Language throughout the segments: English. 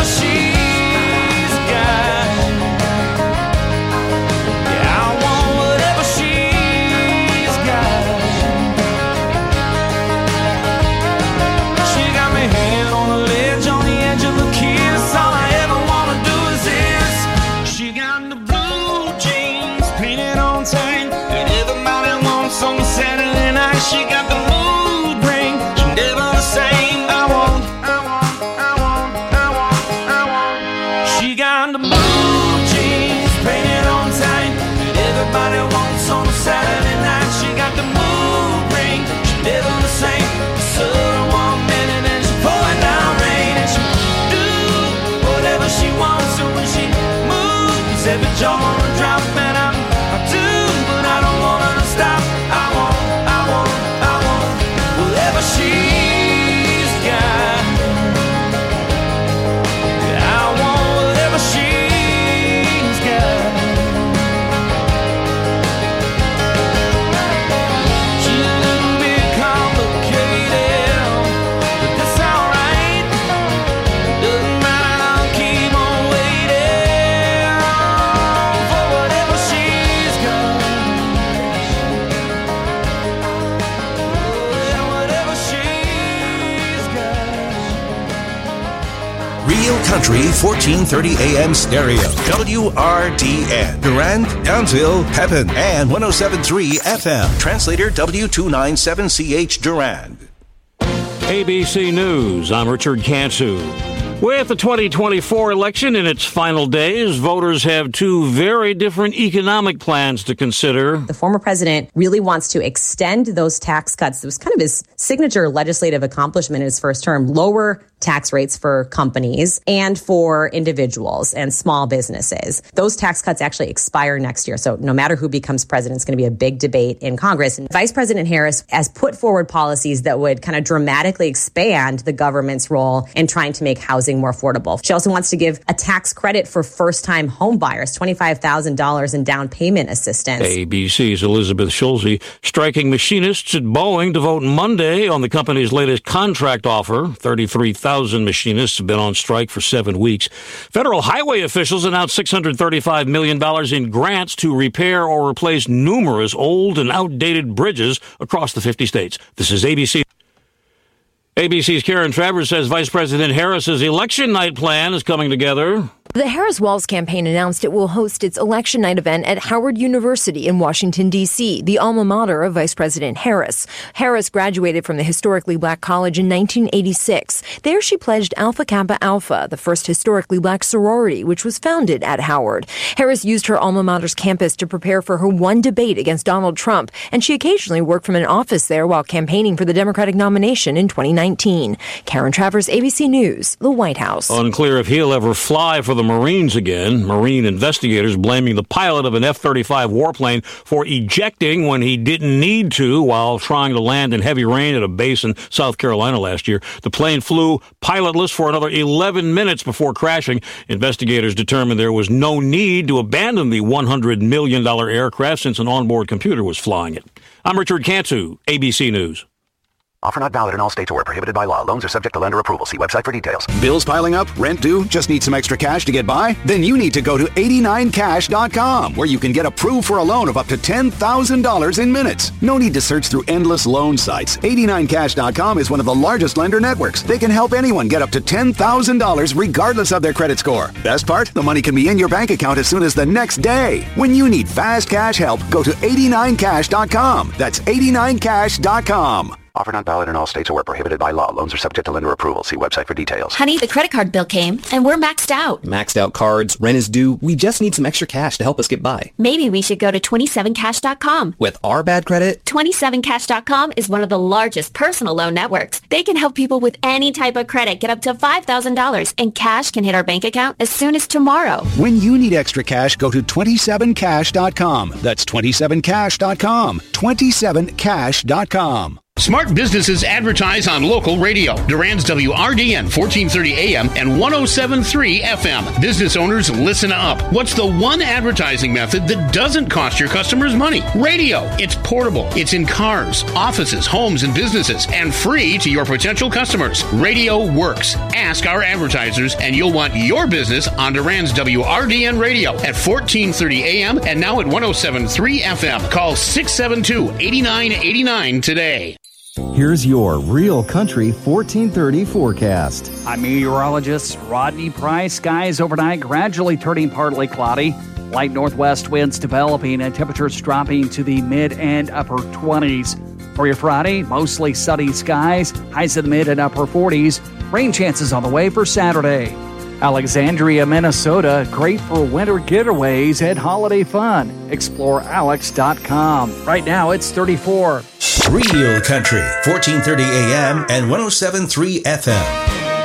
whatever she's got. Yeah, I want whatever she's got. She got me hanging on the ledge, on the edge of a kiss. All I ever wanna do is this. She got the blue jeans painted on tight that everybody wants on Saturday night. She got the mood ring, she never the same. I want. She got the blue jeans painted on tight that everybody wants on a Saturday night. She got the mood ring, she never the same. Southern woman and then she pouring down rain and she do whatever she wants. So when she moves, every jaw on a drop and I do, but I don't want her to stop. I want whatever she's got. I want whatever she's got. She's a little bit complicated, but that's alright. Doesn't matter, I'll keep on waiting for whatever she's got. Whatever she's got. Real Country 1430 AM stereo. WRDN. Durand, Townsville, Pepin, and 107.3 FM. Translator W297CH Durand. ABC News, I'm Richard Cantu. With the 2024 election in its final days, voters have two very different economic plans to consider. The former president really wants to extend those tax cuts. It was kind of his signature legislative accomplishment in his first term, lower tax rates for companies and for individuals and small businesses. Those tax cuts actually expire next year. So no matter who becomes president, it's going to be a big debate in Congress. And Vice President Harris has put forward policies that would kind of dramatically expand the government's role in trying to make housing more affordable. She also wants to give a tax credit for first-time home buyers, $25,000 in down payment assistance. ABC's Elizabeth Schulze striking machinists at Boeing to vote Monday on the company's latest contract offer. 33,000 machinists have been on strike for 7 weeks. Federal highway officials announced $635 million in grants to repair or replace numerous old and outdated bridges across the 50 states. This is ABC. ABC's Karen Travers says Vice President Harris's election night plan is coming together. The Harris-Walz campaign announced it will host its election night event at Howard University in Washington, D.C., the alma mater of Vice President Harris. Harris graduated from the historically black college in 1986. There she pledged Alpha Kappa Alpha, the first historically black sorority, which was founded at Howard. Harris used her alma mater's campus to prepare for her one debate against Donald Trump, and she occasionally worked from an office there while campaigning for the Democratic nomination in 2019. Karen Travers, ABC News, the White House. Unclear if he'll ever fly for the Marines again. Marine investigators blaming the pilot of an F-35 warplane for ejecting when he didn't need to while trying to land in heavy rain at a base in South Carolina last year. The plane flew pilotless for another 11 minutes before crashing. Investigators determined there was no need to abandon the $100 million aircraft since an onboard computer was flying it. I'm Richard Cantu, ABC News. Offer not valid in all states or prohibited by law. Loans are subject to lender approval. See website for details. Bills piling up? Rent due? Just need some extra cash to get by? Then you need to go to 89cash.com, where you can get approved for a loan of up to $10,000 in minutes. No need to search through endless loan sites. 89cash.com is one of the largest lender networks. They can help anyone get up to $10,000 regardless of their credit score. Best part? The money can be in your bank account as soon as the next day. When you need fast cash help, go to 89cash.com. That's 89cash.com. Offer not valid in all states or prohibited by law. Loans are subject to lender approval. See website for details. Honey, the credit card bill came, and we're maxed out. Maxed out cards, rent is due. We just need some extra cash to help us get by. Maybe we should go to 27cash.com. With our bad credit? 27cash.com is one of the largest personal loan networks. They can help people with any type of credit get up to $5,000, and cash can hit our bank account as soon as tomorrow. When you need extra cash, go to 27cash.com. That's 27cash.com. 27cash.com. Smart businesses advertise on local radio. Durand's WRDN 1430 AM and 107.3 FM. Business owners, listen up. What's the one advertising method that doesn't cost your customers money? Radio. It's portable. It's in cars, offices, homes, and businesses, and free to your potential customers. Radio works. Ask our advertisers, and you'll want your business on Durand's WRDN radio at 1430 AM and now at 107.3 FM. Call 672-8989 today. Here's your Real Country 1430 forecast. I'm meteorologist Rodney Price. Skies overnight gradually turning partly cloudy. Light northwest winds developing and temperatures dropping to the mid and upper 20s. For your Friday, mostly sunny skies, highs in the mid and upper 40s. Rain chances on the way for Saturday. Alexandria, Minnesota, great for winter getaways and holiday fun. ExploreAlex.com. Right now it's 34. Real Country, 1430 AM and 107.3 FM.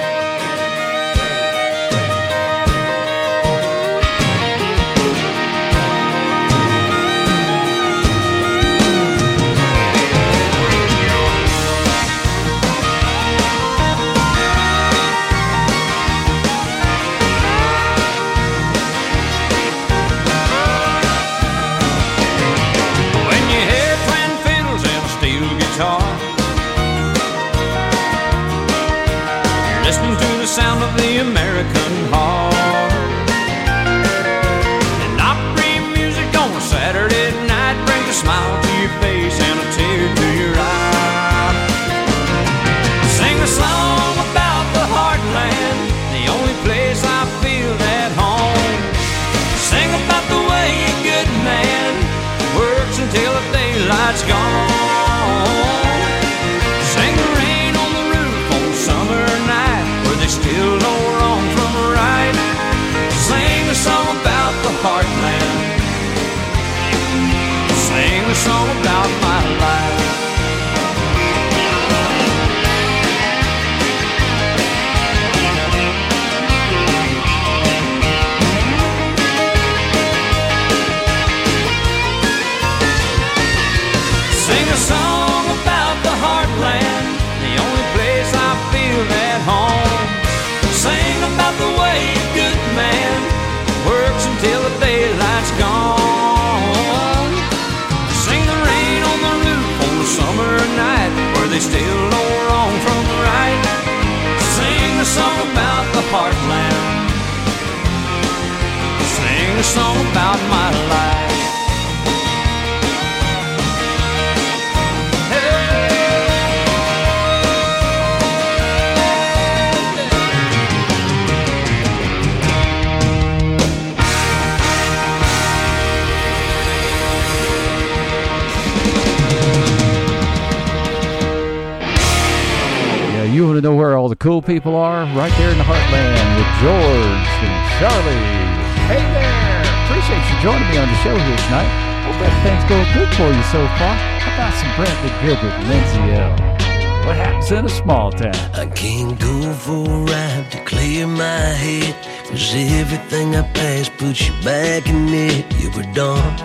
You want to know where all the cool people are? Right there in the heartland with George and Charlie. Hey there! Appreciate you joining me on the show here tonight. Hope everything's going good for you so far. How about some Brantley Good with Lindsay L? What happens in a small town? I can't go for a ride to clear my head, 'cause everything I pass puts you back in it. You were done,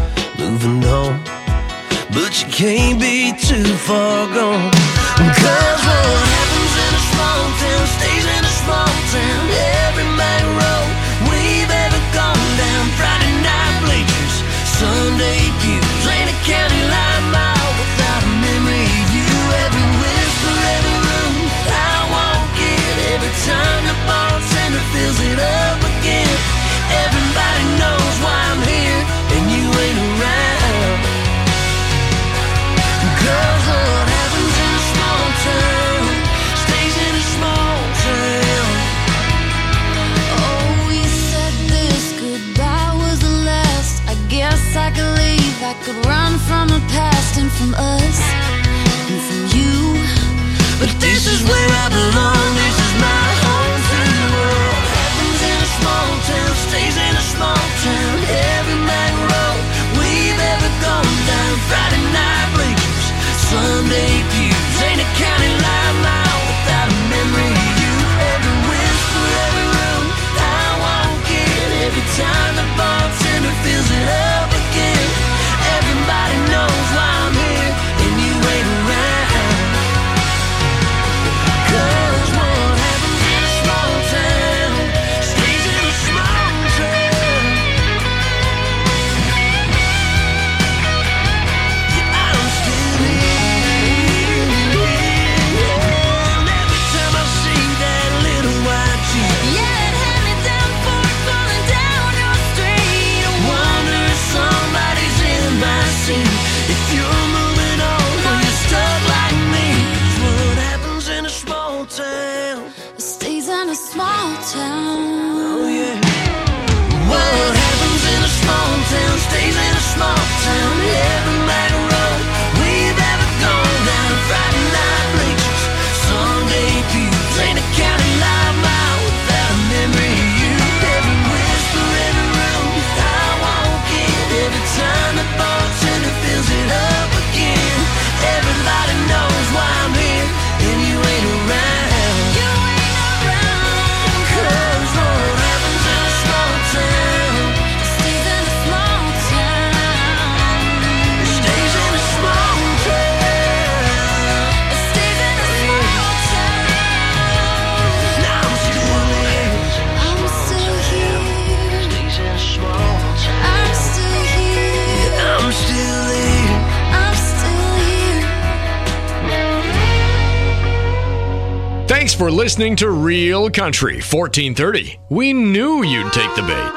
moving on, but you can't be too far gone. 'Cause what happens in a small town stays in a small town. Every main road we've ever gone down, Friday night bleachers, Sunday pews, ain't a county line mile without a memory of you. Every whisper, every room I walk in, every time the bartender fills it up again. Everybody knows why I'm here and you ain't around. 'Cause what happens in a small town stays in a small town. town. Oh yeah. What happens in a small town stays in a small town. Every night road we've ever gone down. Friday night bleachers, Sunday pews, ain't a county live mile without a memory of you. Every whisper, every room I walk in, every time the bartender fills it up again. Everybody knows why I'm here and you ain't around. You ain't around. 'Cause what happens in a small town stays in a small town. It stays in a small town. It stays in a small town. Now I'm still here. I'm still here. It stays in a small town. I'm still here. Yeah, I'm still here. I'm still here. Thanks for listening to Real Country 1430. We knew you'd take the bait.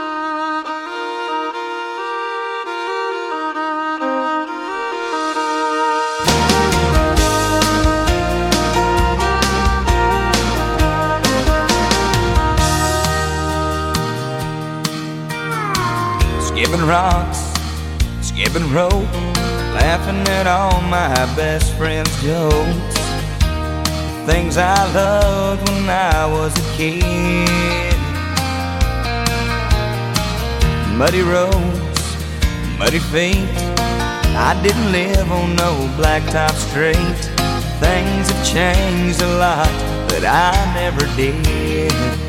Skipping rocks, skipping rope, laughing at all my best friends' jokes. Things I loved when I was a kid. Muddy roads, muddy feet. I didn't live on no blacktop street. Things have changed a lot, but I never did.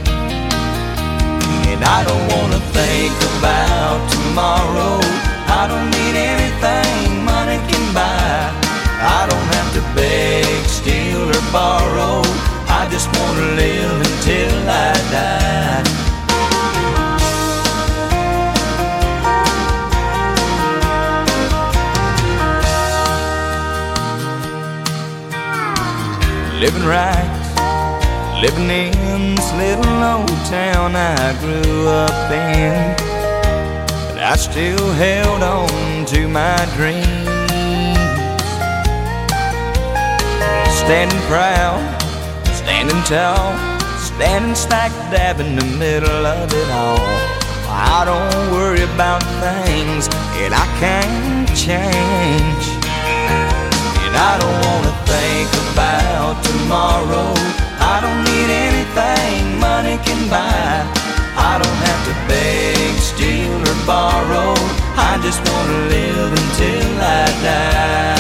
And I don't wanna think about tomorrow. I don't need anything money can buy. I don't have to beg, steal, or borrow. I just wanna live until I die. Living right, living in this little old town I grew up in. But I still held on to my dreams. Standing proud, standing tall, standing stack dab in the middle of it all. I don't worry about things that I can't change. And I don't wanna think about tomorrow. I don't need anything money can buy. I don't have to beg, steal, or borrow. I just wanna live until I die.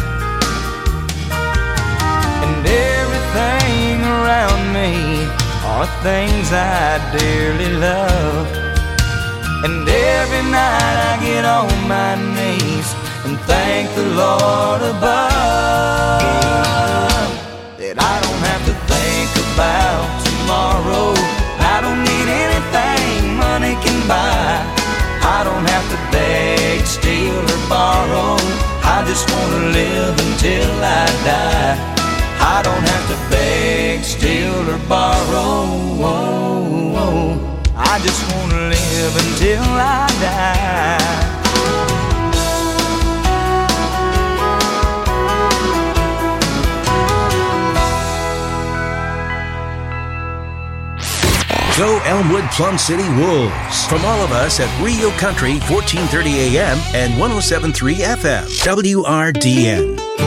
Everything around me are things I dearly love. And every night I get on my knees and thank the Lord above that I don't have to think about tomorrow. I don't need anything money can buy. I don't have to beg, steal, or borrow. I just wanna live until I die. I don't have to beg, steal, or borrow. I just wanna live until I die. Go Elmwood Plum City Wolves. From all of us at Real Country 1430 AM and 107.3 FM. WRDN.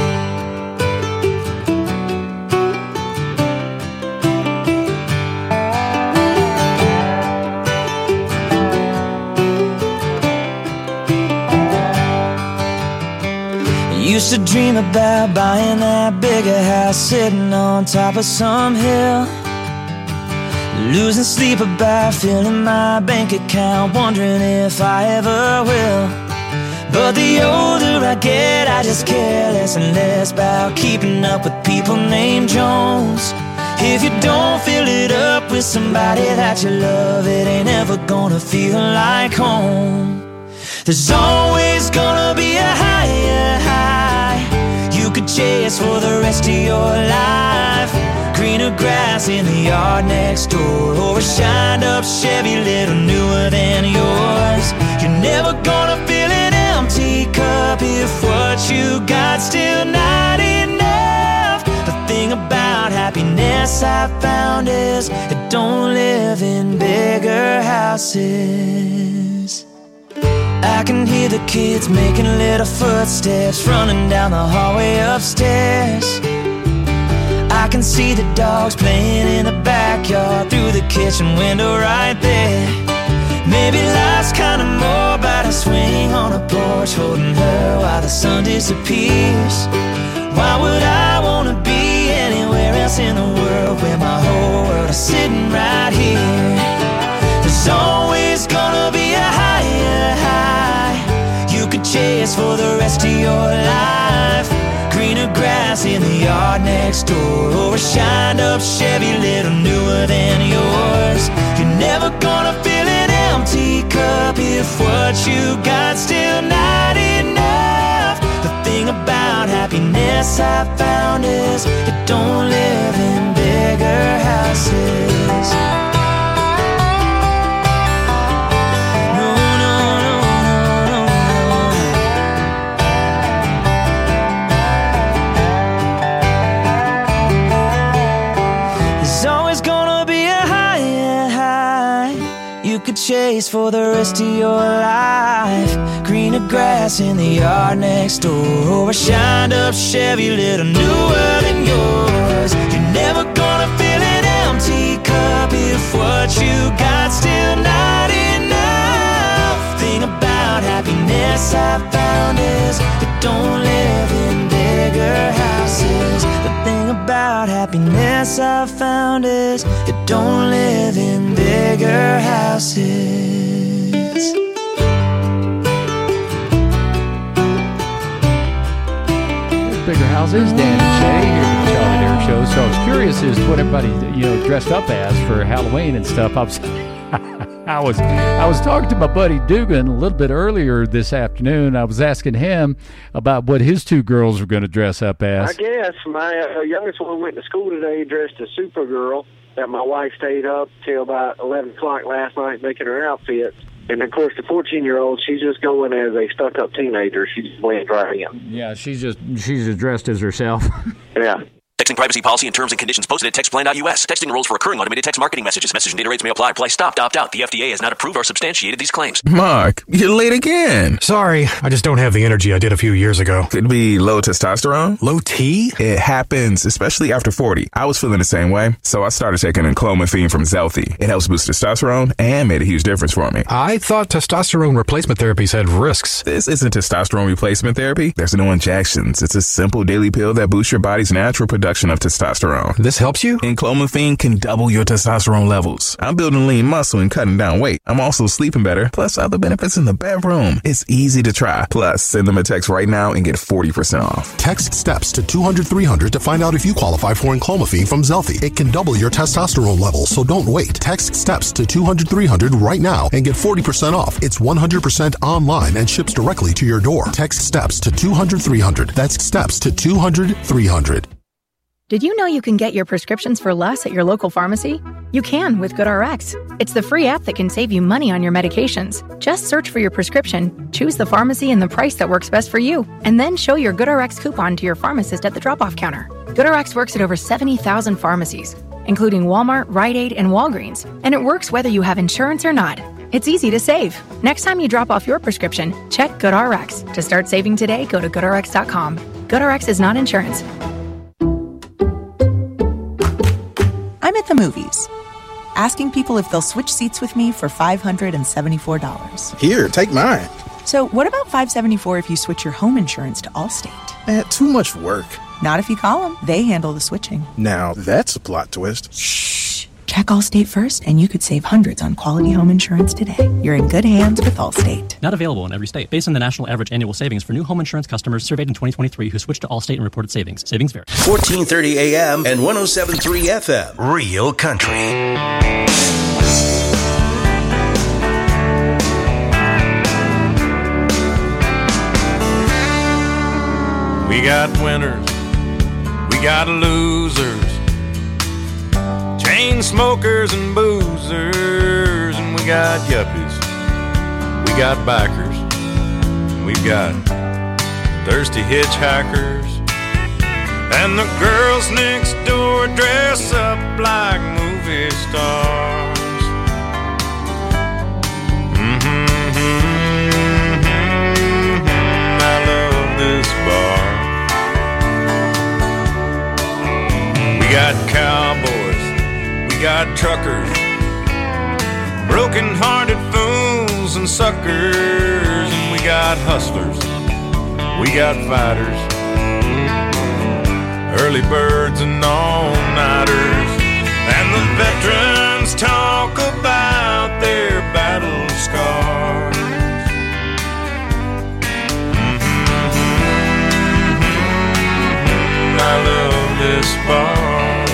Used to dream about buying that bigger house sitting on top of some hill. Losing sleep about filling my bank account, wondering if I ever will. But the older I get, I just care less and less about keeping up with people named Jones. If you don't fill it up with somebody that you love, it ain't ever gonna feel like home. There's always gonna be a higher high you could chase for the rest of your life. Greener grass in the yard next door, or a shined up Chevy little newer than yours. You're never gonna fill an empty cup if what you got still not enough. The thing about happiness happiness I found is it don't live in bigger houses. I can hear the kids making little footsteps running down the hallway upstairs. I can see the dogs playing in the backyard through the kitchen window right there. Maybe life's kinda more about a swing on a porch holding her while the sun disappears. Why would I wanna be anywhere else in the world where my whole world is sitting right here? There's always gonna be a higher high you could chase for the rest of your life. Greener grass in the yard next door, or a shined up Chevy little newer than yours. You're never gonna fill an empty cup if what you got still not enough. The thing about happiness I found is it don't live in bigger houses. Chase for the rest of your life. Greener grass in the yard next door, or a shined up Chevy little newer than yours. You're never gonna fill an empty cup if what you got still not enough. Thing about happiness I found is it don't live in bigger houses. The thing about happiness I found is it don't live in bigger houses. Bigger houses, Dan and Shay here at the Charlie Dare Show. So I was curious as to what everybody, dressed up as for Halloween and stuff. I was talking to my buddy Dugan a little bit earlier this afternoon. I was asking him about what his two girls were going to dress up as. I guess my youngest one went to school today dressed as Supergirl. That my wife stayed up till about 11 o'clock last night making her outfit. And, of course, the 14-year-old, she's just going as a stuck-up teenager. She just went right in. Yeah, she's just dressed as herself. Yeah. Texting privacy policy and terms and conditions posted at textplan.us. Texting enrolls for recurring automated text marketing messages. Message and data rates may apply. Apply stopped, opt out. The FDA has not approved or substantiated these claims. Mark, you're late again. Sorry, I just don't have the energy I did a few years ago. Could be low testosterone. Low T? It happens, especially after 40. I was feeling the same way, so I started taking clomiphene from Zelfie. It helps boost testosterone and made a huge difference for me. I thought testosterone replacement therapies had risks. This isn't testosterone replacement therapy. There's no injections. It's a simple daily pill that boosts your body's natural production of testosterone. This helps you? And clomiphene can double your testosterone levels. I'm building lean muscle and cutting down weight. I'm also sleeping better, plus other benefits in the bedroom. It's easy to try. Plus, send them a text right now and get 40% off. Text STEPS to 200-300 to find out if you qualify for clomiphene from Zelfie. It can double your testosterone levels, so don't wait. Text STEPS to 200-300 right now and get 40% off. It's 100% online and ships directly to your door. Text STEPS to 200-300. That's STEPS to 200-300. Did you know you can get your prescriptions for less at your local pharmacy? You can with GoodRx. It's the free app that can save you money on your medications. Just search for your prescription, choose the pharmacy and the price that works best for you, and then show your GoodRx coupon to your pharmacist at the drop-off counter. GoodRx works at over 70,000 pharmacies, including Walmart, Rite Aid, and Walgreens, and it works whether you have insurance or not. It's easy to save. Next time you drop off your prescription, check GoodRx. To start saving today, go to GoodRx.com. GoodRx is not insurance. I'm at the movies, asking people if they'll switch seats with me for $574. Here, take mine. So what about $574 if you switch your home insurance to Allstate? Too much work. Not if you call them. They handle the switching. Now, that's a plot twist. Shh. Check Allstate first, and you could save hundreds on quality home insurance today. You're in good hands with Allstate. Not available in every state. Based on the national average annual savings for new home insurance customers surveyed in 2023 who switched to Allstate and reported savings. Savings vary. 1430 AM and 107.3 FM. Real Country. We got winners, we got losers, chain smokers and boozers, and we got yuppies, we got bikers, we've got thirsty hitchhikers, and the girls next door dress up like movie stars. I love this bar. We got cowboys, we got truckers, broken-hearted fools and suckers, and we got hustlers, we got fighters, early birds and all-nighters, and the veterans talk about their battle scars. I love this bar.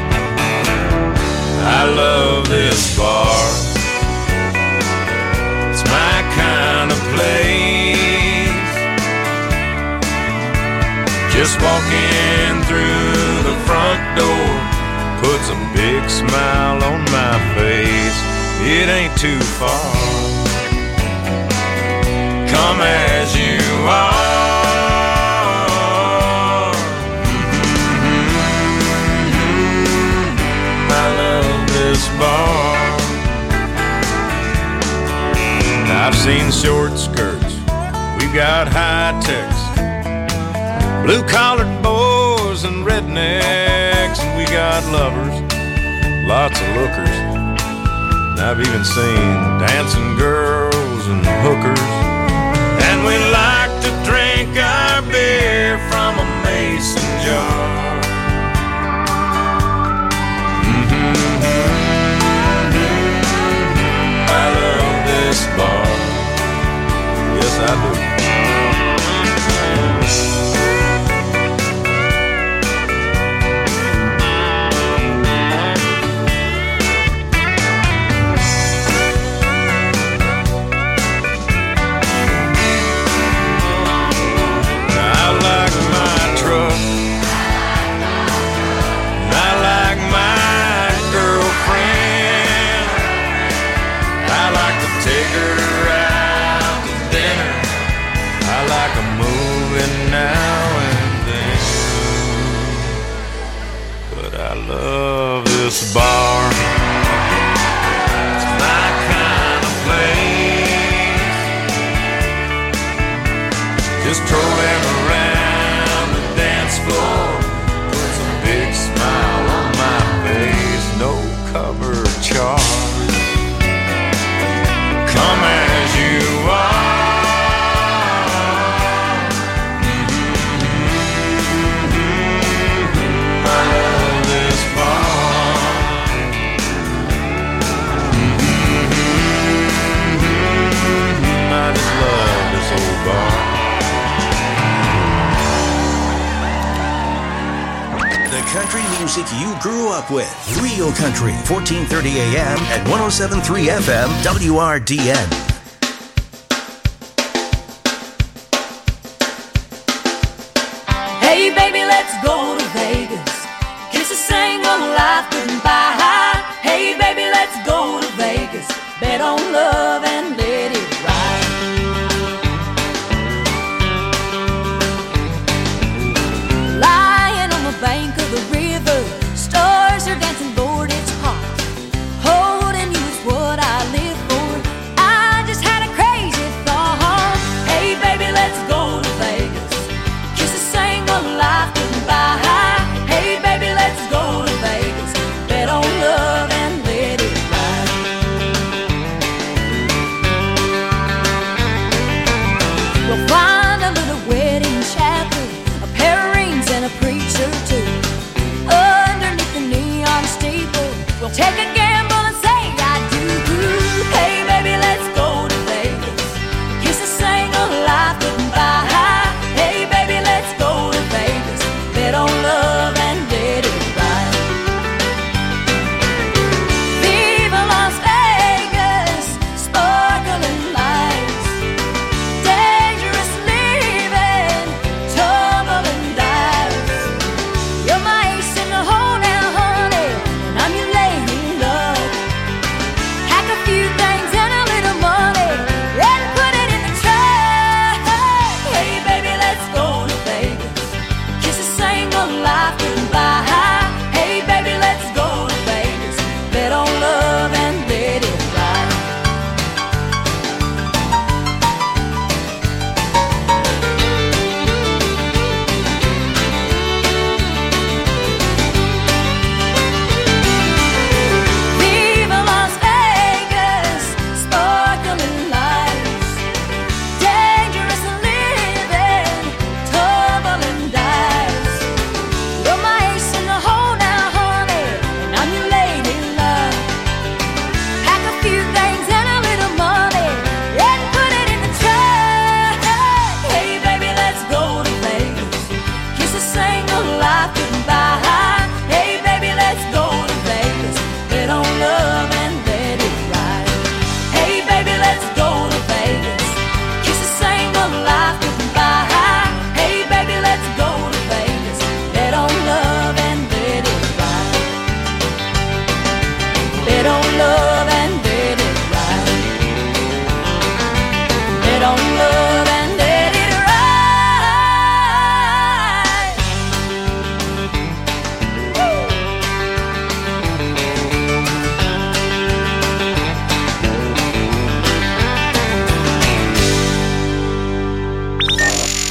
I love this bar. It's my kind of place. Just walking through the front door puts a big smile on my face. It ain't too far. Come as you are. I love this bar. I've seen short skirts, we've got high techs, blue-collared boys and rednecks, and we got lovers, lots of lookers. And I've even seen dancing girls and hookers. And we like to drink our beer from a mason jar. I love this bar. Yes, I do. Love this bar. It's my kind of place. Just strolling around the dance floor puts a big smile on my face. No cover charge. Come as you are. Country music you grew up with. Real Country, 1430 AM and 107.3 FM, WRDN. Hey baby, let's go to Vegas. Kiss a single life goodbye. Hey baby, let's go to Vegas. Bet on love and let it ride. Lying on the bank of the river, stars are dancing, Lord, it's hot. Holding you is what I live for. I just had a crazy thought. Hey baby, let's go to Vegas. Kiss a single life goodbye. Hey baby, let's go to Vegas. Bet on love and let it ride.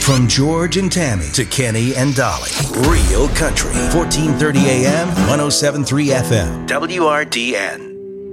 From George and Tammy to Kenny and Dolly. Real Country. 1430 AM, 107.3 FM. WRDN.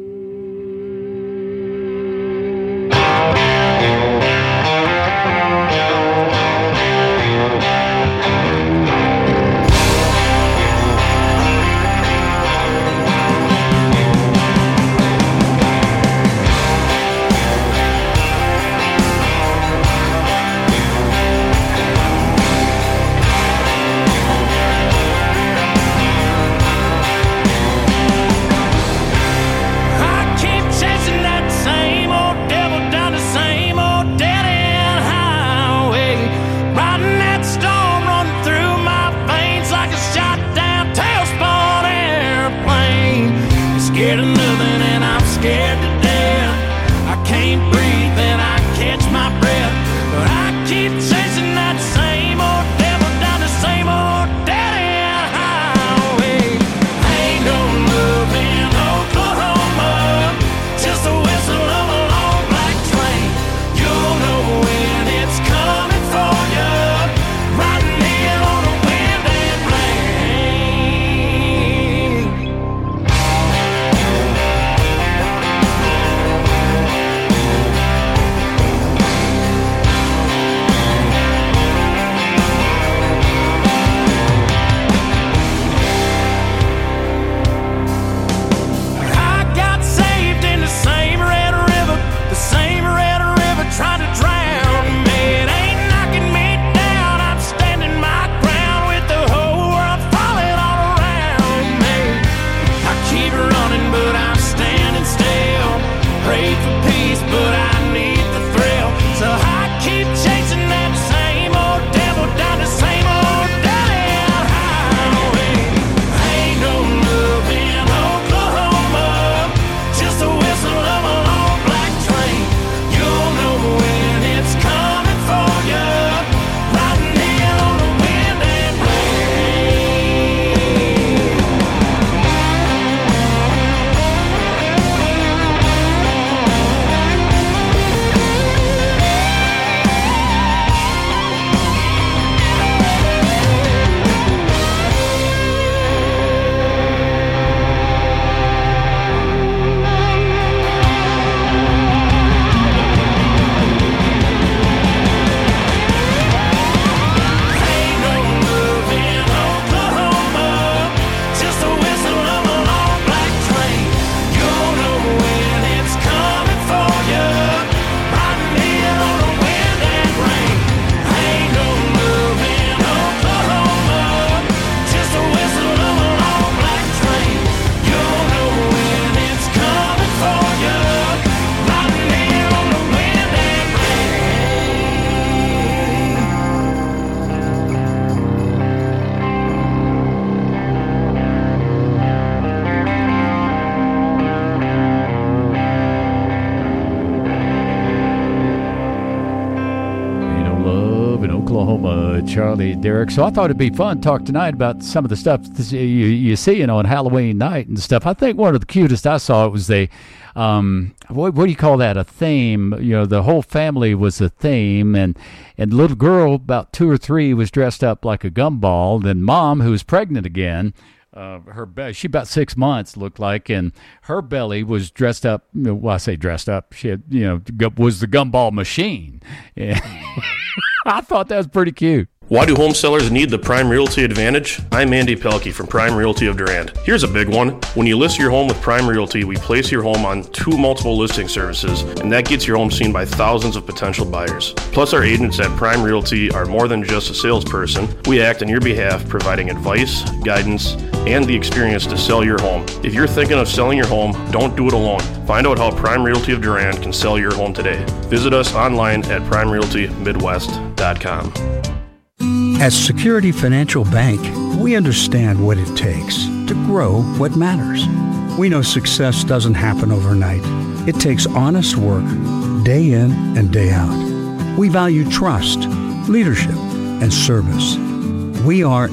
Charlie, Derek. So I thought it'd be fun to talk tonight about some of the stuff you see, on Halloween night and stuff. I think one of the cutest I saw was what do you call that? A theme. The whole family was a theme, and the little girl, about 2 or 3, was dressed up like a gumball. Then Mom, who was pregnant again, she about 6 months looked like, and her belly was dressed up. Well, I say dressed up. She had, was the gumball machine. Yeah. I thought that was pretty cute. Why do home sellers need the Prime Realty Advantage? I'm Andy Pelkey from Prime Realty of Durand. Here's a big one. When you list your home with Prime Realty, we place your home on 2 multiple listing services, and that gets your home seen by thousands of potential buyers. Plus, our agents at Prime Realty are more than just a salesperson. We act on your behalf, providing advice, guidance, and the experience to sell your home. If you're thinking of selling your home, don't do it alone. Find out how Prime Realty of Durand can sell your home today. Visit us online at primerealtymidwest.com. At Security Financial Bank, we understand what it takes to grow what matters. We know success doesn't happen overnight. It takes honest work, day in and day out. We value trust, leadership, and service. We are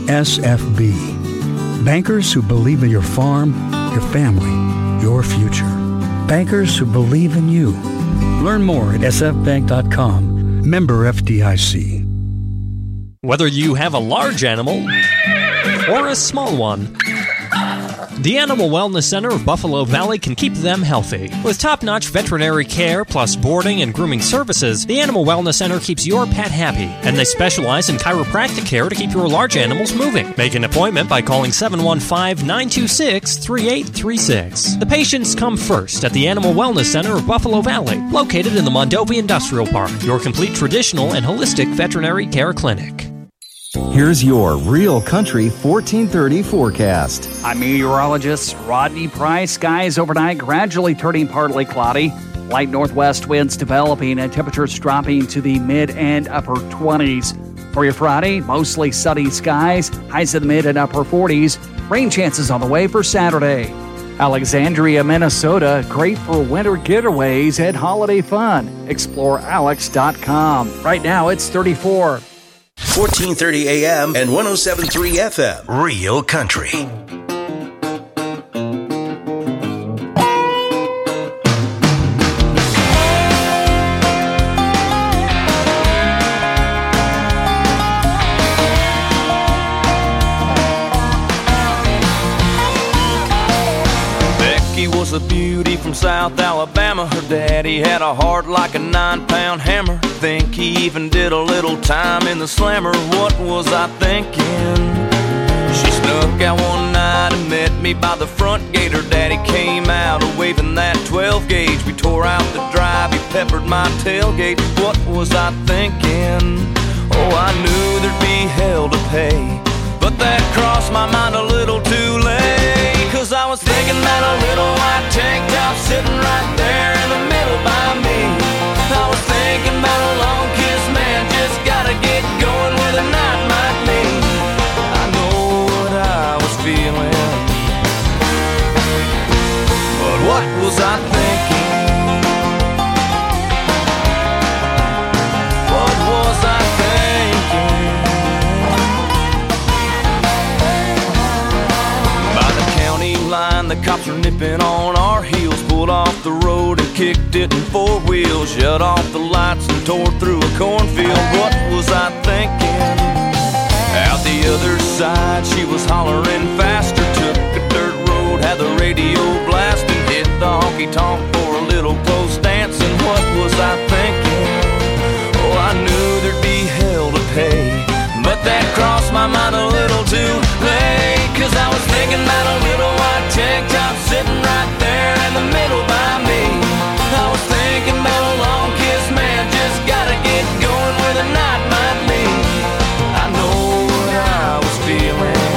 SFB, bankers who believe in your farm, your family, your future. Bankers who believe in you. Learn more at sfbank.com. Member FDIC. Whether you have a large animal or a small one, the Animal Wellness Center of Buffalo Valley can keep them healthy. With top-notch veterinary care plus boarding and grooming services, the Animal Wellness Center keeps your pet happy, and they specialize in chiropractic care to keep your large animals moving. Make an appointment by calling 715-926-3836. The patients come first at the Animal Wellness Center of Buffalo Valley, located in the Mondovi Industrial Park, your complete traditional and holistic veterinary care clinic. Here's your Real Country 1430 forecast. I'm meteorologist Rodney Price. Skies overnight gradually turning partly cloudy. Light northwest winds developing and temperatures dropping to the mid and upper 20s. For your Friday, mostly sunny skies, highs in the mid and upper 40s. Rain chances on the way for Saturday. Alexandria, Minnesota, great for winter getaways and holiday fun. ExploreAlex.com. Right now it's 34. 1430 AM and 107.3 FM. Real Country. Becky was a beauty from South Alabama. Her daddy had a heart like a 9-pound hammer. Think he even did a little time in the slammer. What was I thinking? She snuck out one night and met me by the front gate. Her daddy came out waving that 12 gauge. We tore out the drive, he peppered my tailgate. What was I thinking? Oh, I knew there'd be hell to pay, but that crossed my mind a little too late. Cause I was thinking that a little white tank top sitting right there in the middle by me. I was thinking about a long kiss, man, just gotta get going where the night might lead. I know what I was feeling, but what was I thinking? What was I thinking? By the county line, the cops were nipping on our heels. Pulled off the road and kicked it in 4 wheels. Shut off the lights and tore through a cornfield. What was I thinking? Out the other side, she was hollering faster. Took a dirt road, had the radio blasting. Hit the honky-tonk for a little close dancing. What was I thinking? Oh, I knew there'd be hell to pay, but that crossed my mind a little too late. Cause I was thinking about a little white tank top sitting right there in the middle by me. I was thinking about a long kiss, man, just gotta get going where the night might lead. I know what I was feeling,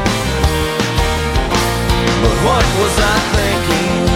but what was I thinking?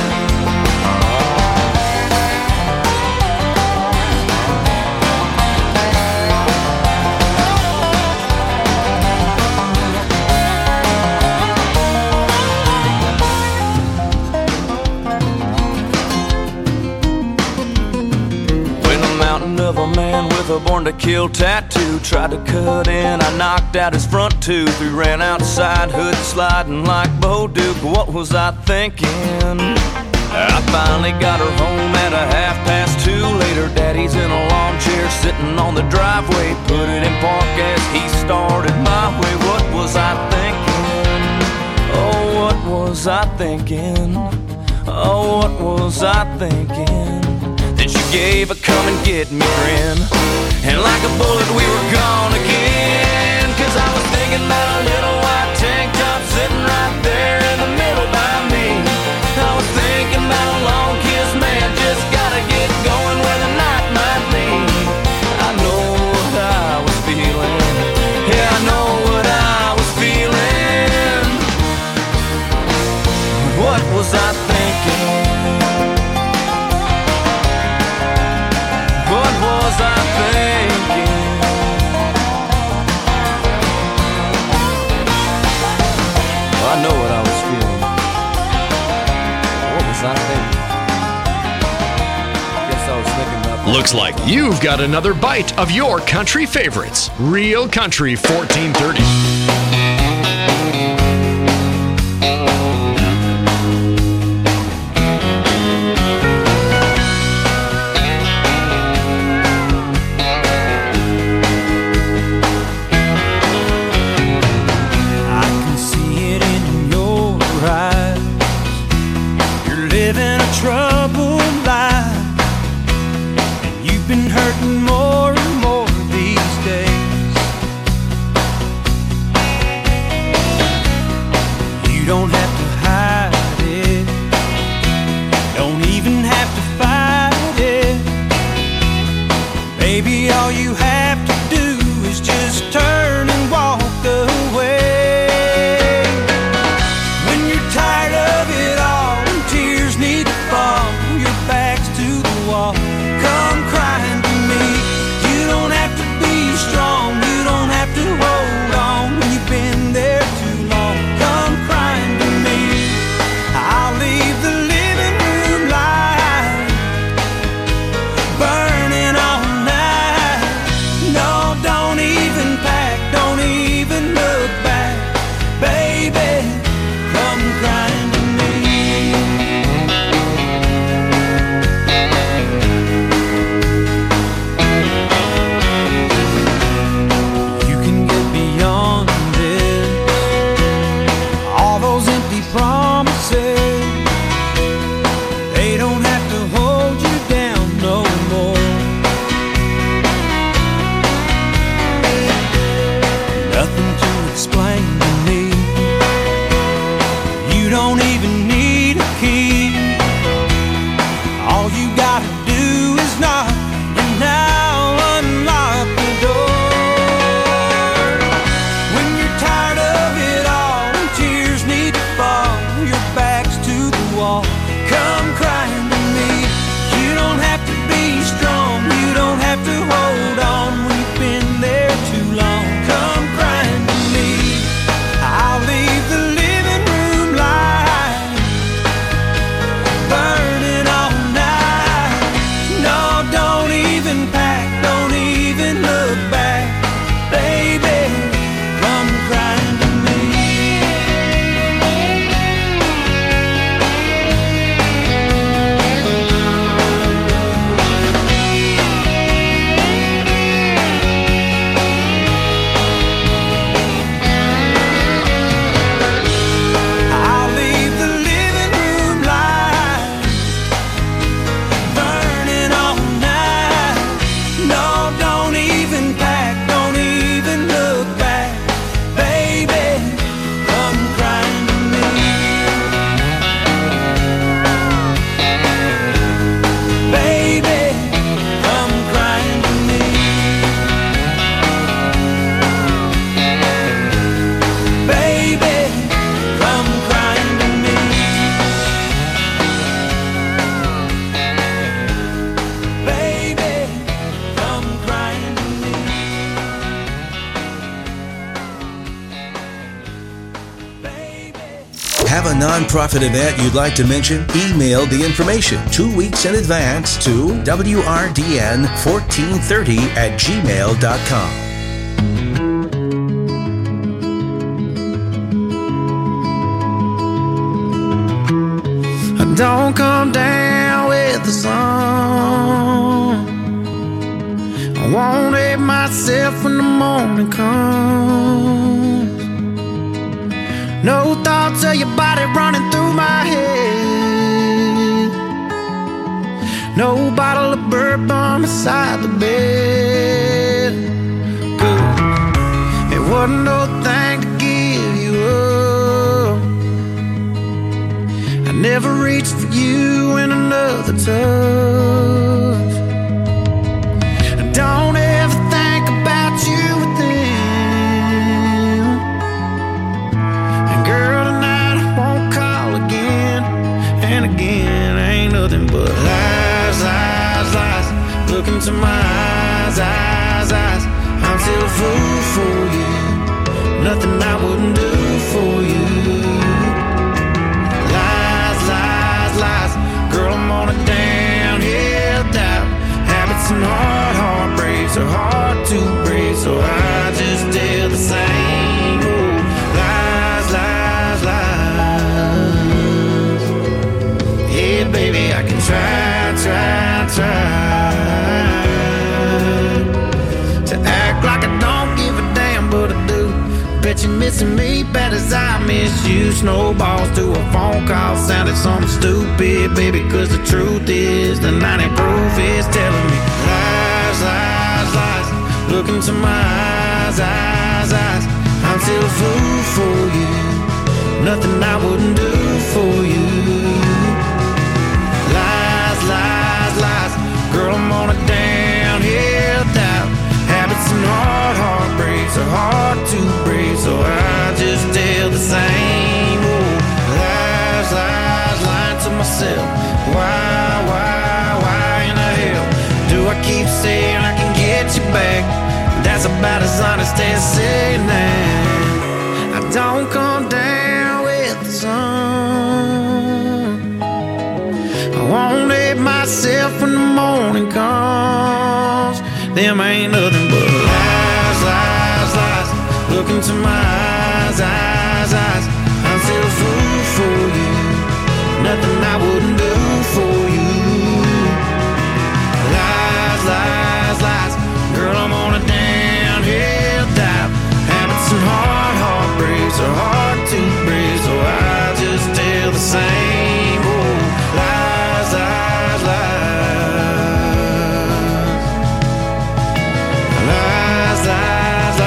Of a man with a born to kill tattoo tried to cut in, I knocked out his front tooth. We ran outside, hood sliding like Bo Duke. What was I thinking? I finally got her home at 2:30. Later, daddy's in a lawn chair sitting on the driveway. Put it in park as he started my way. What was I thinking? Oh, what was I thinking? Oh, what was I thinking? Then she gave a come and get me grin, and like a bullet we were gone again. Cause I was thinking about a little white tank top sitting right there in the middle by me. I was thinking about a long kiss, man, just gotta get going where the night might lead. I know what I was feeling, yeah, I know what I was feeling. What was I thinking? What was I thinking? Well, I know what I was feeling. What was I thinking? Guess I was thinking about... Looks like you've got another bite of your country favorites. Real Country 1430. even have to fight it. Baby, all you have to do is just turn and walk away. When you're tired of it all and tears need to fall, your back's to the wall, come crying to me. You don't have to be strong, you don't have to hold on when you've been there too long. Come crying to me. I'll leave the living room light burning all night. No, don't even pack, don't even look back. Baby, come crying to me. You can get beyond this, all those empty promises, they don't have to hold you down no more. Nothing to explain to me. You don't even need a key. All you gotta do is knock, and now unlock the door. When you're tired of it all and tears need to fall, your back's to the wall, come crying to me. You don't have to be strong, you don't have to hold on when you've been there too long. Come crying to me. I'll leave the living room light burning all night. No, don't even pack, don't even look back. Baby, come crying to me. I'll leave the living room light burning all night. No, don't even pack, don't even look back. Baby, come crying to me. Baby, come crying to me. Baby, come crying to me. Baby, come crying to me. Have a nonprofit event you'd like to mention? Email the information 2 weeks in advance to wrdn1430@gmail.com. Don't come down with the sun. I won't hate myself when the morning comes. No thoughts of your body running through my head. No bottle of bourbon beside the bed. Good. It wasn't no thing to give you up. I never reached for you in another touch. I don't ever think about you with them. And girl, tonight I won't call again. And again, ain't nothing but lies, lies, lies. Look into my eyes, eyes, eyes. I'm still a fool for you. Nothing I wouldn't do for you. Lies. Girl, I'm on a downhill dive. Habits and heartbreaks are hard to break, so I just tell the same old lies, lies, lies. Yeah, baby, I can try to act like I don't give a damn, but I do. Bet you're missing me bad as I miss you. Snowballs to a phone call sounded something stupid, baby, cause the truth is the 90 proof is telling me lies, lies, lies. Look into my eyes, eyes, eyes. I'm still a fool for you. Nothing I wouldn't do for you. Lies, about as honest as saying that I don't come down with the sun. I won't let myself when the morning comes. Them ain't nothing but lies, lies, lies. Look into my eyes, eyes, eyes. I'm still a fool for you. Nothing I wouldn't do for you. Lies, lies, lies. Girl, I'm on a downhill dive. Habits and heartbreaks are hard to break, so I just tell the same old lies, lies, lies. Lies, lies,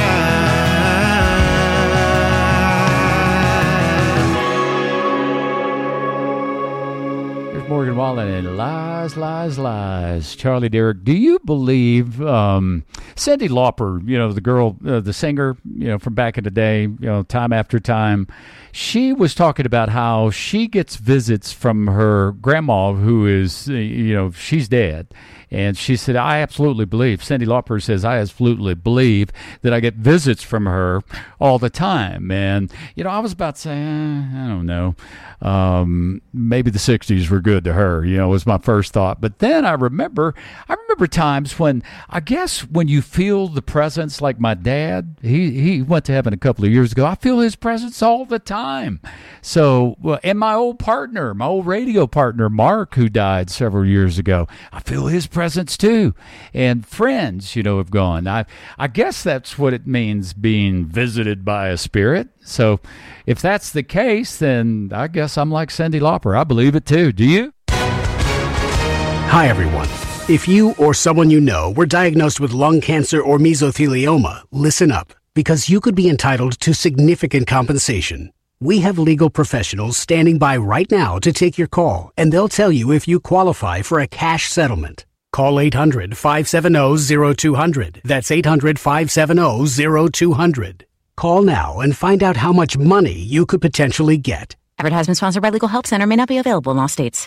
lies. Here's Morgan Wallen and Lies, Lies, Lies. Charlie Derrick, do you believe Cyndi Lauper, the girl, the singer, from back in the day, time after time, she was talking about how she gets visits from her grandma who is, she's dead. And she said, I absolutely believe, Cyndi Lauper says, I absolutely believe that I get visits from her all the time. And, I was about to say, I don't know, maybe the 60s were good to her, was my first thought. But then I remember times when, I guess when you feel the presence, like my dad, he went to heaven a couple of years ago. I feel his presence all the time. So, and my old radio partner, Mark, who died several years ago, I feel his presence too. And friends, have gone. I guess that's what it means being visited by a spirit. So if that's the case, then I guess I'm like Cyndi Lauper. I believe it too. Do you? Hi, everyone. If you or someone you know were diagnosed with lung cancer or mesothelioma, listen up, because you could be entitled to significant compensation. We have legal professionals standing by right now to take your call, and they'll tell you if you qualify for a cash settlement. Call 800-570-0200. That's 800-570-0200. Call now and find out how much money you could potentially get. Advertisement sponsored by Legal Help Center. May not be available in all states.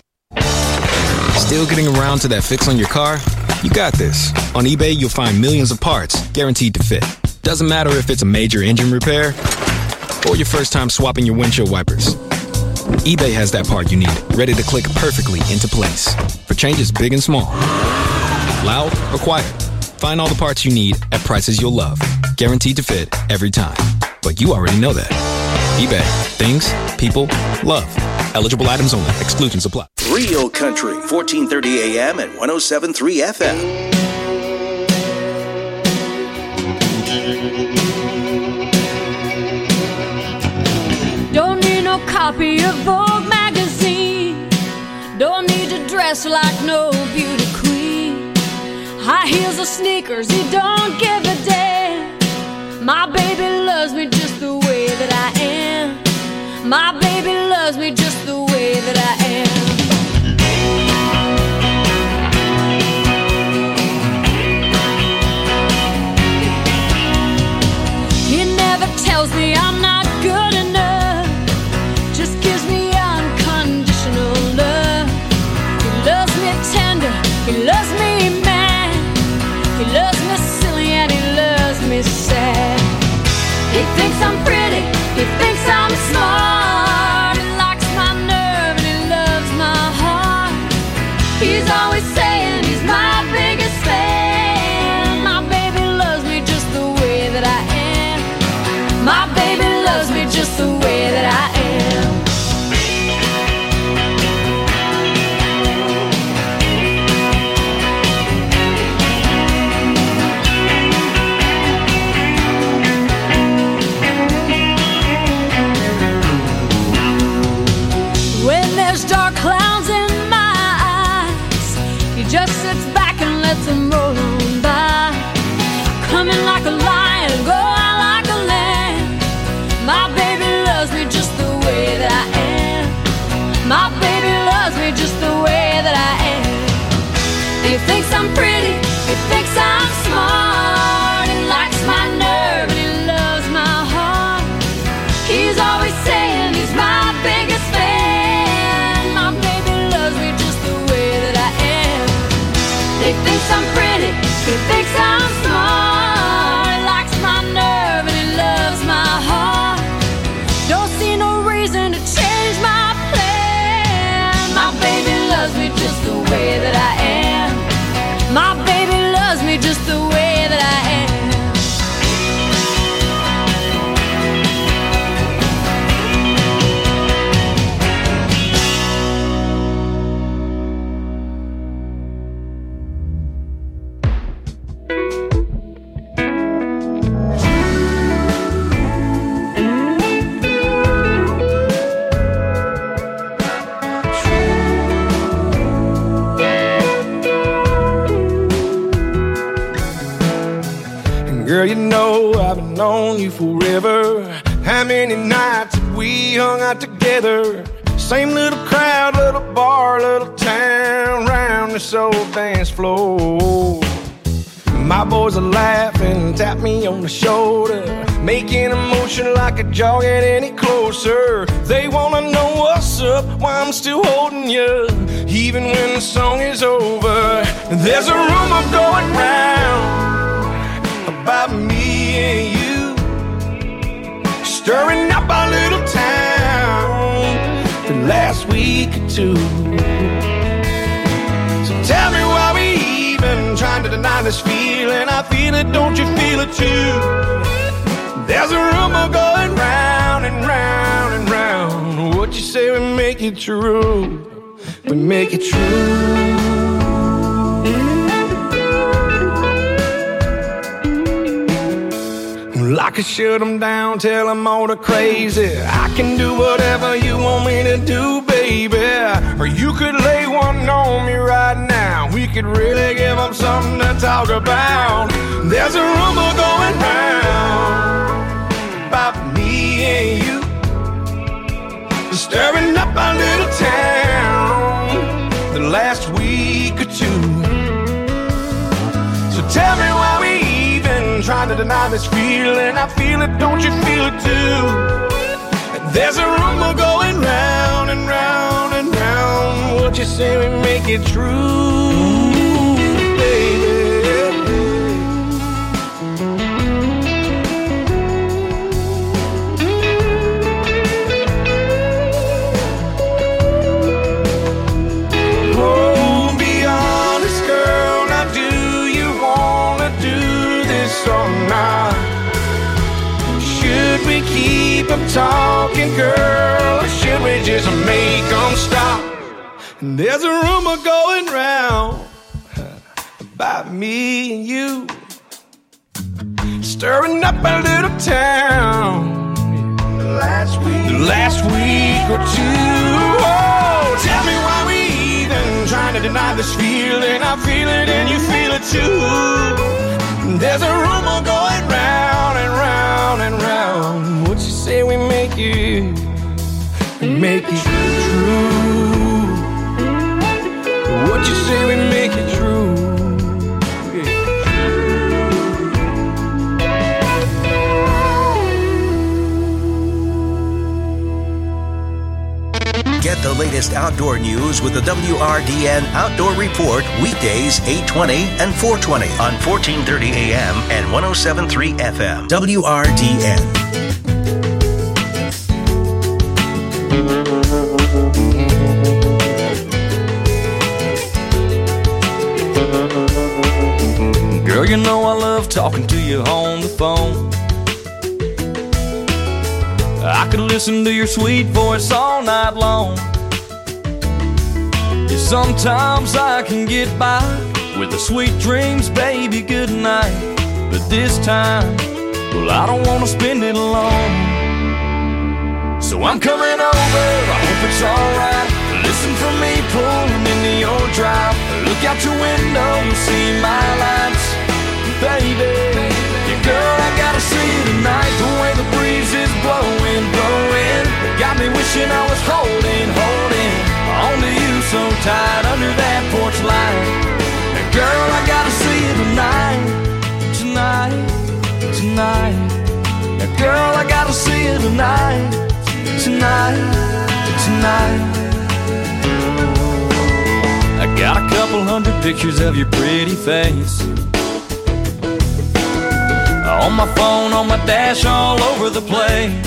Still getting around to that fix on your car? You got this. On eBay, you'll find millions of parts guaranteed to fit. Doesn't matter if it's a major engine repair or your first time swapping your windshield wipers. eBay has that part you need, ready to click perfectly into place for changes big and small. Loud or quiet, find all the parts you need at prices you'll love. Guaranteed to fit every time. But you already know that. eBay. Things, people, love. Eligible items only. Exclusions apply. Real Country, 1430 AM and 107.3 FM. Don't need no copy of Vogue magazine. Don't need to dress like no beauty queen. High heels or sneakers, he don't give a damn. My baby loves me just the way that I am. My baby loves me just the way that I am. He never tells me I'm not good enough, just gives me unconditional love. He loves me tender, he loves me mad, he loves me silly and he loves me sad. He thinks I'm pretty, he thinks I'm smart, he likes my nerve and he loves my heart. He's always saying he's my biggest fan. My baby loves me just the way that I am. My baby loves me just the way that I am. When there's dark clouds in my eyes, he just sits back and lets them roll on by. Coming like a lion, go out like a lamb. My baby loves me just the way that I am. My baby loves me just the way that I am. He thinks I'm pretty, he thinks I'm smart, he likes my nerve and he loves my heart. He's always saying he's my biggest fan. My baby loves me just the way that I am. He thinks I'm pretty, he thinks I'm smart, he likes Girl, you know I've been on you forever. How many nights have we hung out together? Same little crowd, little bar, little town, round this old dance floor. My boys are laughing, tap me on the shoulder, making a motion like a jog get any closer. They wanna know what's up, why I'm still holding you, even when the song is over. There's a rumor going round about me and you, stirring up our little town the last week or two. So tell me why we even trying to deny this feeling. I feel it, don't you feel it too? There's a rumor going round and round and round. What you say we make it true? We make it true. I could shut them down, tell them all the crazy. I can do whatever you want me to do, baby. Or you could lay one on me right now. We could really give them something to talk about. There's a rumor going round about me and you, stirring up our little town the last week or two. So tell me why we trying to deny this feeling. I feel it, don't you feel it too? There's a rumor going round and round and round. What you say we make it true, baby? Oh, be honest, girl. Now do you wanna do this or not? Should we keep them talking, girl, or should we just make them stop? And there's a rumor going round about me and you, stirring up a little town the last week or two. Oh, tell me why we even trying to deny this feeling. I feel it and you feel it too. There's a rumor going round and round and round. What you say we make it true? What you say we make it true? Get the latest outdoor news with the WRDN Outdoor Report weekdays 8:20 and 4:20 on 1430 AM and 107.3 FM. WRDN. Girl, you know I love talking to you on the phone. I could listen to your sweet voice all night long. Yeah, sometimes I can get by with the sweet dreams, baby, good night. But this time, well, I don't want to spend it alone. So I'm coming over, I hope it's alright. Listen for me pulling into your drive. Look out your window, you'll see my lights, baby. Yeah, girl, I gotta see you tonight. The way the breeze is blowing, blowing, it got me wishing I was holding onto you so tight under that porch light. Now, girl, I gotta see you tonight, tonight, tonight. Now, girl, I gotta see you tonight, tonight, tonight. I got a couple hundred pictures of your pretty face on my phone, on my dash, all over the place.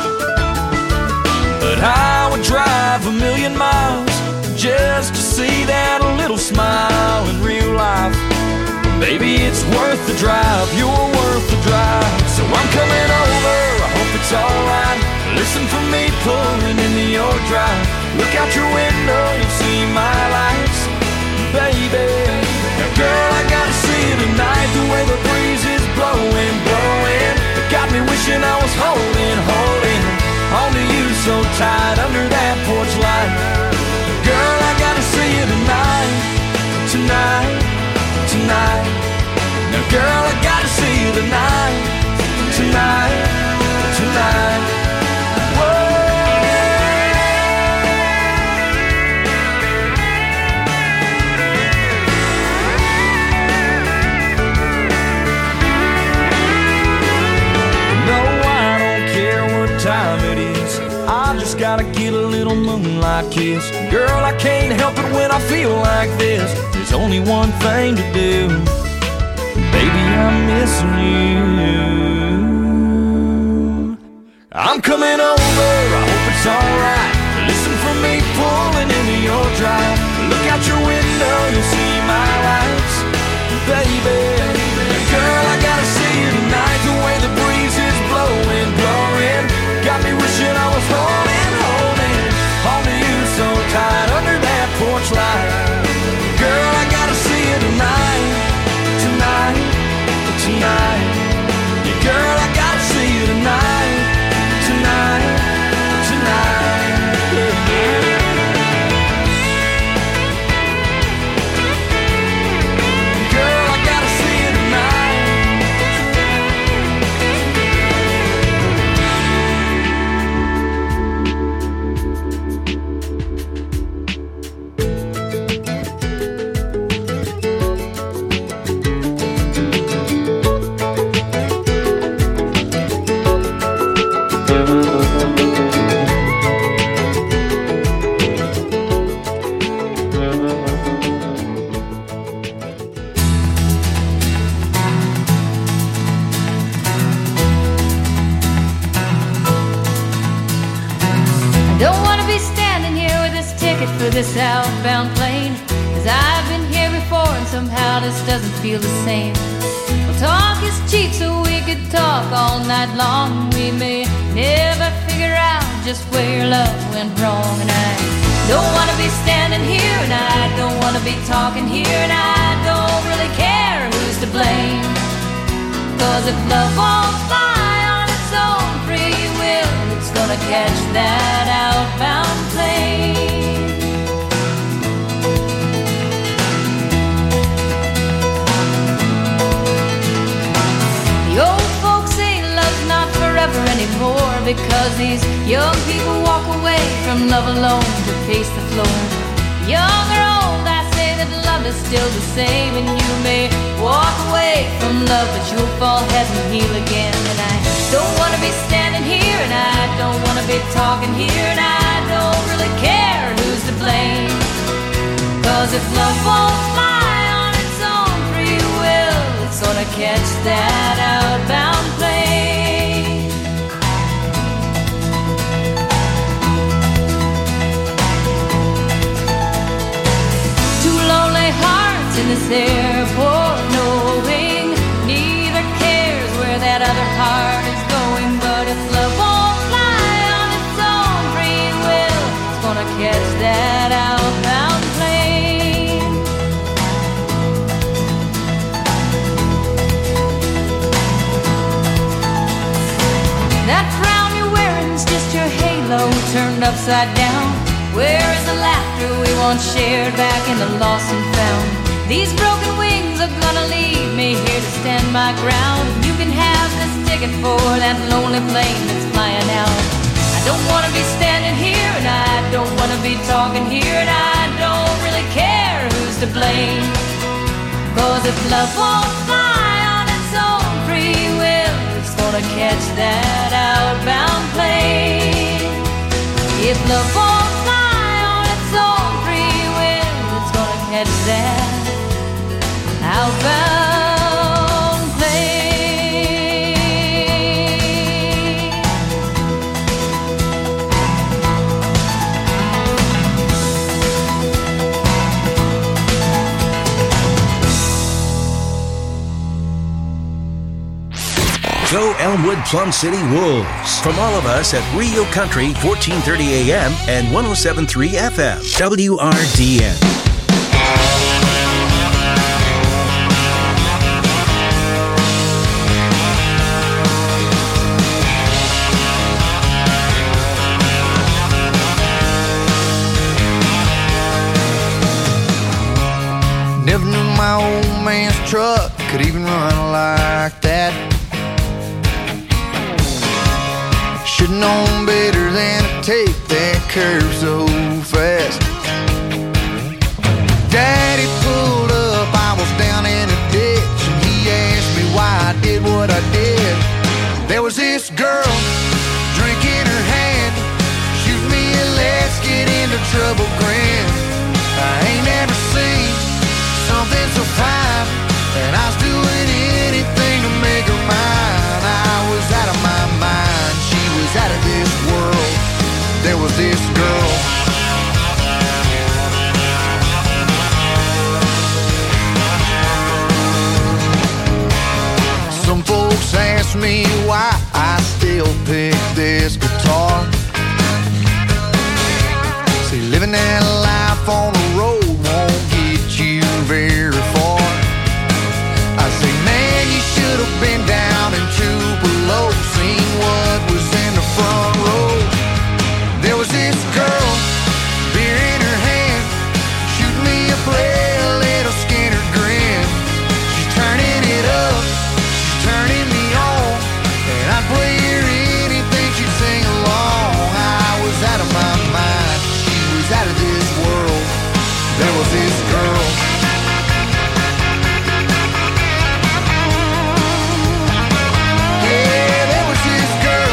But I would drive 1,000,000 miles just to see that little smile in real life. Baby, it's worth the drive, you're worth the drive. So I'm coming over, I hope it's alright. Listen for me pulling into your drive. Look out your window, you'll see my lights, baby. Now, girl, I gotta see you tonight. The way the breeze is blowing, blowing, it got me wishing I was holding onto you so tight under that porch light. Girl, I gotta see you tonight, tonight, tonight. Now, girl, I gotta see you tonight. goodnight kiss. Girl, I can't help it when I feel like this. There's only one thing to do. Baby, I'm missing you. I'm coming over, I hope it's alright. Listen for me pulling into your drive. Look out your window, you'll see my lights. Baby, girl, I gotta see you tonight. The way the breeze is blowing, blowing, got me wishing I was holding on to you so tight under that porch light. Girl, I gotta see you tonight, tonight, tonight. Yeah, girl, I gotta see you tonight, tonight, tonight. Yeah, yeah. For this outbound plane, 'cause I've been here before and somehow this doesn't feel the same. Well, talk is cheap, so we could talk all night long. We may never figure out just where love went wrong. And I don't want to be standing here, and I don't want to be talking here, and I don't really care who's to blame. 'Cause if love won't fly on its own free will, it's gonna catch that outbound plane. Anymore, because these young people walk away from love alone to pace the floor. Young or old, I say that love is still the same, and you may walk away from love, but you'll fall head and heel again. And I don't want to be standing here, and I don't want to be talking here, and I don't really care who's to blame. 'Cause if love won't fly on its own free will, it's gonna catch that outbound plane. In this airport, knowing neither cares where that other heart is going. But if love won't fly on its own free will, it's gonna catch that outbound plane. That frown you're wearing's just your halo turned upside down. Where is the laughter we once shared back in the lost and found? These broken wings are gonna leave me here to stand my ground. You can have this ticket for that lonely plane that's flying out. I don't wanna be standing here, and I don't wanna be talking here, and I don't really care who's to blame. 'Cause if love won't fly on its own free will, it's gonna catch that outbound plane. If love won't fly on its own free will, it's gonna catch that outbound plane. Go Elmwood Plum City Wolves. From all of us at Rio Country, 1430 AM and 107.3 FM. WRDN. Never knew my old man's truck could even run like that. Should've known better than to take that curve so fast. Daddy pulled up, I was down in a ditch, and he asked me why I did what I did. There was this girl, drink in her hand, shoot me and let's get into me why I still pick this guitar. See, living that life on the road won't get you very far. I say, man, you should have been down in Tupelo, seen what was in the front row. There was this girl, beer in her hand, shooting me a play, a little Skinner grin. She's turning it up, she's turning me on, and I'd play her anything she'd sing along. I was out of my mind, she was out of this world. There was this girl. Yeah, there was this girl.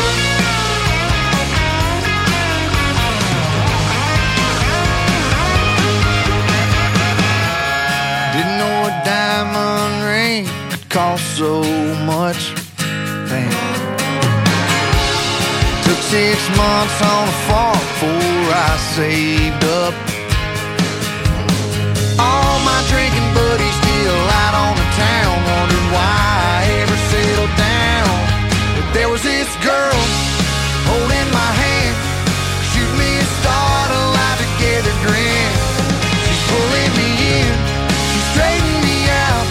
Didn't know a diamond ring could cost so much. Damn. Took 6 months on a farm before I saved up all my drinking